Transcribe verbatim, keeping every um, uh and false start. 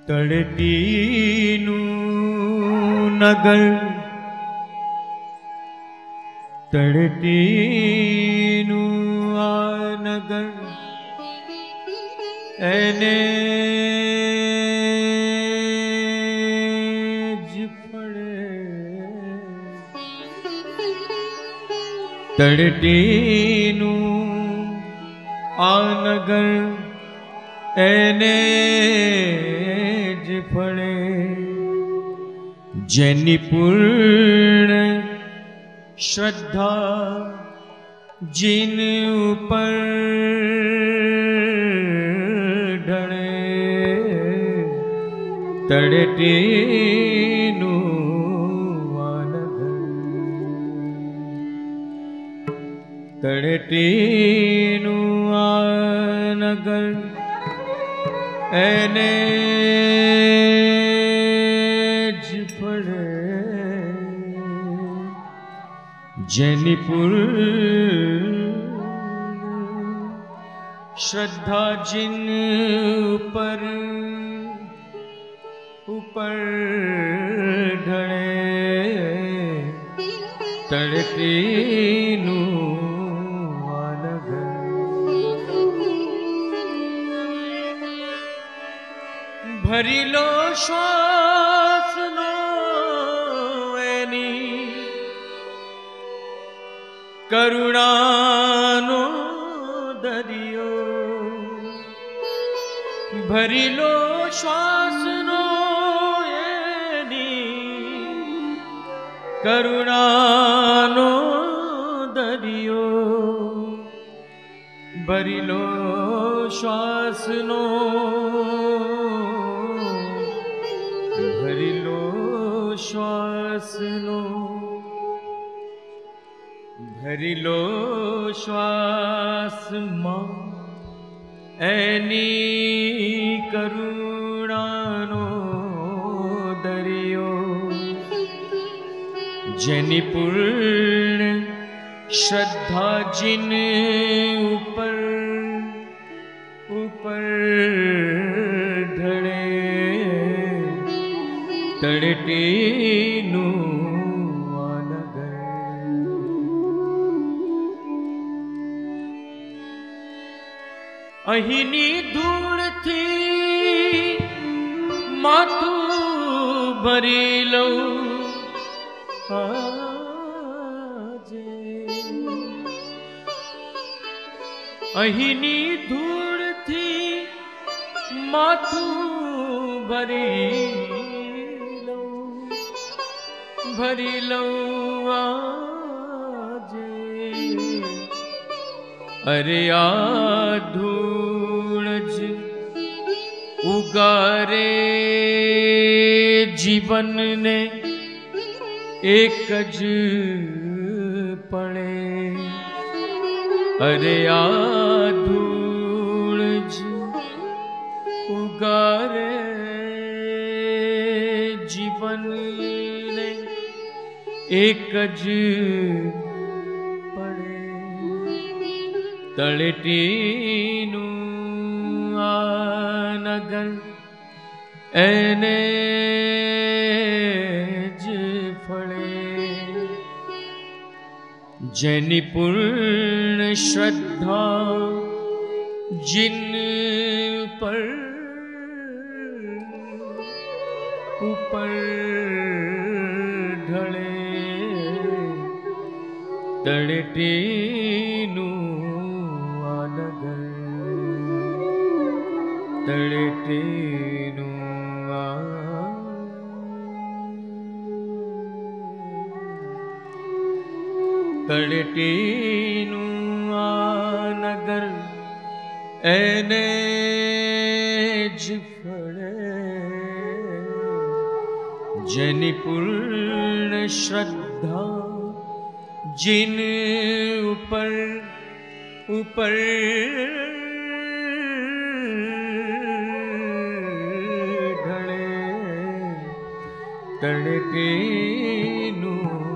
તળટીનું નગર તળટીનું આ નગર એને જ ફળે તળટીનું આ નગર એને જ ફળે જેની પૂર્ણ શ્રદ્ધા જીન ઉપર ઢળે તળેટીનું આ નગર તળેટીનું આ નગર એને જ ફળે જેની પૂર્ણ શ્રદ્ધા જીન ઉપર ઉપર ઢળે તળેટીનું આ નગર ભરી લો શ્વાસનો એની કરુણાનો દરિયો ભરી લો શ્વાસનો એની કરુણાનો દરિયો ભરી લો શ્વાસનો ભરી લો શ્વાસનો ભરી લો શ્વાસમાં એની કરુણાનો દરિયો જેની પૂર્ણ શ્રદ્ધા જીન ઉપર ઉપર ઢળે તળેટીનું આ નગર અહીંની ધૂળથી માથું ભરી લઉં આજે અહીંની ધૂળથી માથું ભરી ભરી લઉં આજે અરે આ ધૂળ જ ઉગારે જીવનને એક જ પળે અરે આ ધૂળ જ ઉગારે જીવનને એક જ પડે તળેટીનું આ નગર એને જ ફળે જેની પૂર્ણ શ્રદ્ધા જીન પર ઉપર ઢળે તળેટીનું આ નગર તળેટીનું આ તળેટીનું આ નગર એને જ ફળે જેની પૂર્ણ શ્રદ્ધા જીન ઉપર ઉપર ઢળે તળેટીનું